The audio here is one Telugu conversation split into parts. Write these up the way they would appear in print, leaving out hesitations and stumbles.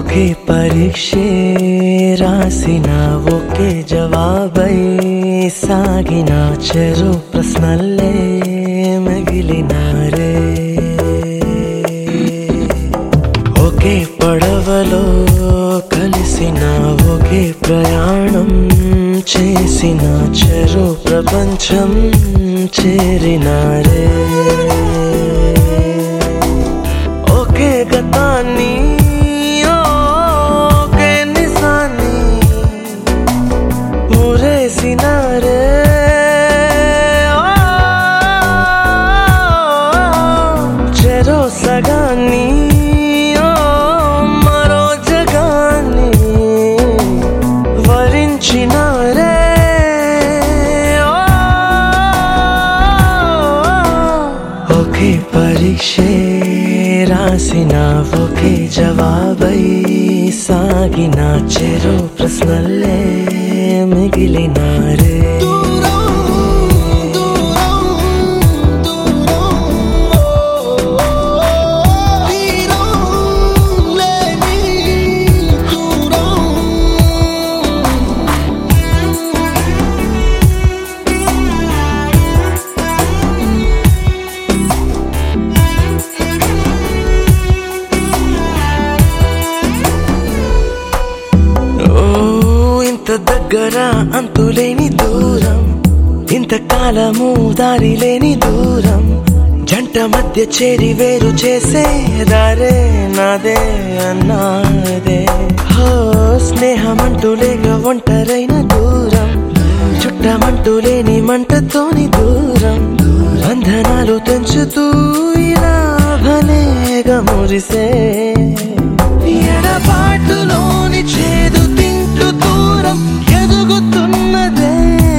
ఒకే పరీక్షే రాసిన ఒకే జవాబై సాగిన చెరు ప్రశ్నలే మిగిలినారే. ఒకే పడవలో కలిసిన ఒకే ప్రయాణం చేసిన చెరు ప్రపంచం చేరినారే. ఒకే గతాన్ని ఒకే నిజాన్ని మురేసినారే. చెరో సగాన్ని మరో జగాన్ని వరించినారే. ఒకే పరీక్షే రాసిన ఒకే జవాబై సాగిన చెరు ప్రశ్నలే మిగిలినారే. ఇంత దగ్గర అంతులేని దూరం, ఇంతకాలము దారి లేని దూరం, జంట మధ్య చేరి వేరు చేసే దారే నాదే అన్నాదే. హో స్నేహమంటూ లేక ఒంటరైన దూరం, చుట్టమంటూ లేని మంటతోని దూరం, బంధనాలు తెంచుతూ ఇలా భలేగా మురిసే. ఎడబాటులోని చేదు తింటూ దూరం ఎదుగుతున్నదే,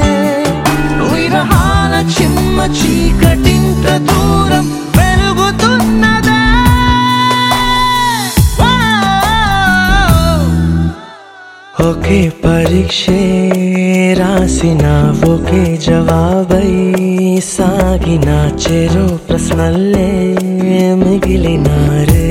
విరహాల చిమ్మ చీకటింత దూరం పెరుగుతున్నదే. ఒకే పరీక్షే రాసిన ఒకే జవాబై సాగిన చెరు ప్రశ్నలే మిగిలినారే.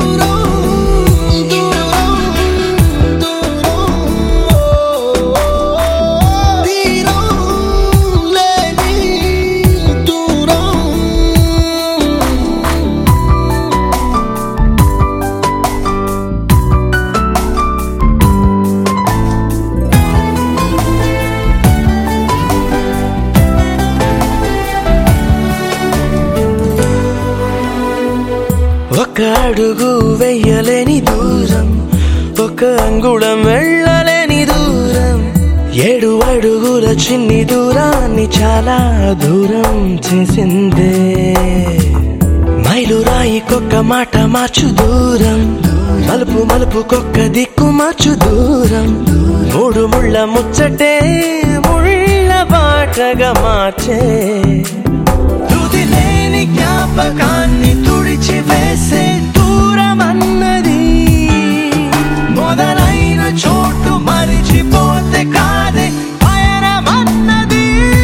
ఒక అడుగు వెయ్యలేని దూరం, ఒక అంగుళం వెళ్ళలేని దూరం, 7 అడుగుల చిన్ని దూరాన్ని చాలా దూరం చేసిందే. మైలురాయికొక్క మాట మార్చు దూరం, మలుపు మలుపుకొక్క దిక్కు మార్చు దూరం, 3 ముళ్ళ ముచ్చటే ముళ్ళ బాటగా మార్చే. తుది లేని జ్ఞాపకాన్ని తుడిచి వేసే దూరం అన్నది, మొదలైన చోటు మరిచిపోతే కాదే పయనమన్నది.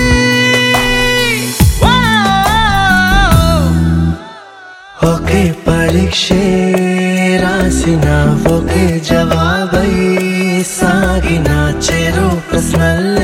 ఒకే పరీక్షే రాసిన ఒకే జవాబై సాగిన చెరు ప్రశ్నలే